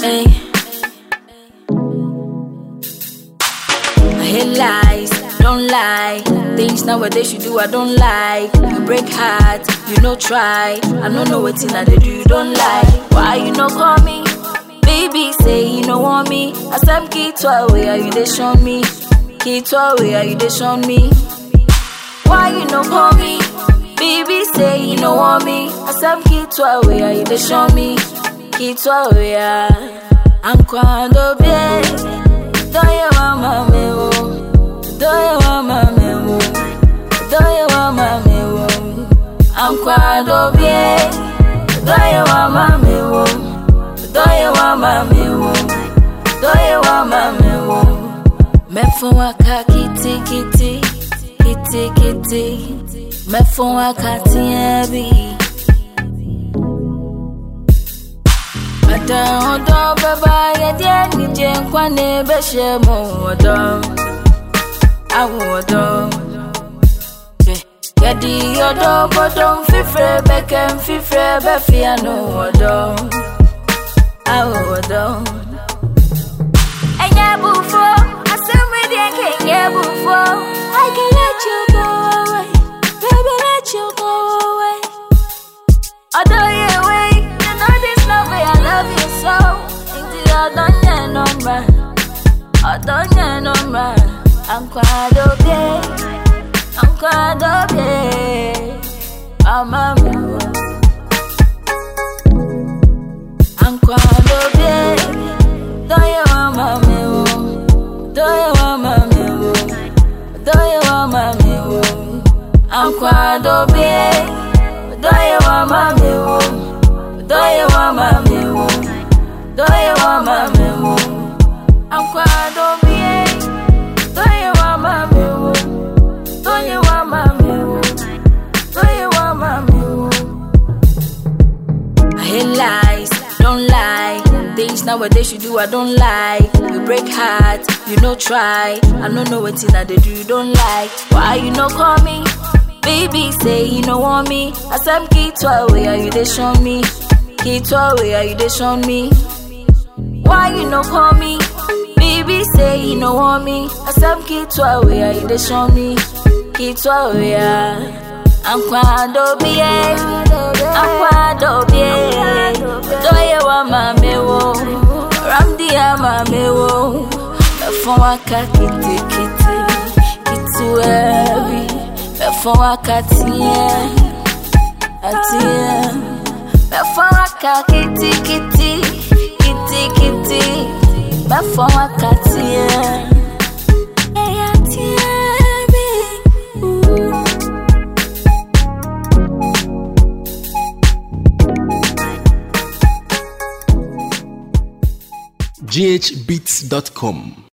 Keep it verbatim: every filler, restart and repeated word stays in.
Hey. I hate lies, don't lie. Things nowadays you do I don't like. You break heart, you no try. I don't know what thing I do you don't like. Why you no call me? Baby say you no want me. I said key to away, are you they show me? Key to away, are you they show me? Why you no call me? Baby say you no want me. I said key to away, are you they show me? Key to away, I'm quando bien. Do you want my mewo? Do you want my mewo? Do you want my mewo? I'm quando bien. Do you want my mewo? Do you want my mewo? Do you want my mewo? Me fun waka kitty kitty, kitty kitty. Me fun waka tiẹbi. Ada odo baba ye die ni je nkwa ne be hye mo odo. Awo odo. Ye di odo bodom fifre be kem fifre be fia no odo. Awo odo. Enya bufo, asemi die ke enya bufo. I can let you go away. Baby let you go away. Odo ye way. I love you so. Indeed, I don't need no man. I don't need no man. I'm quite okay. I'm quite okay. I'm a man. I'm quite okay. Do you want my meal? Do you want my meal? Do you want my meal? I'm quite okay. Do you want my meal? Do you want my mewo? Do you want my mewo? I'm quite obey. Do you want my mewo? Do you want my mewo? Do you want my mewo? I hate lies, don't lie. Things nowadays you do I don't like. You break heart, you no try. I don't know what thing I do you don't like. Why you no call me? Baby say you no want me. I said key to away, are you they show me? Key to away, are you they show me? Why you no call me? Baby say you no want me. I said key to away, are you they show me? Key to away, I'm quando bien. I'm quando bien. Do you want my mewo? Ramdi ama mewo. Before waka kitty kitty, kitty weary. Before waka tie, atie. Before waka kitty kitty, kitty kitty. Before waka tie, atie me. g h beats dot com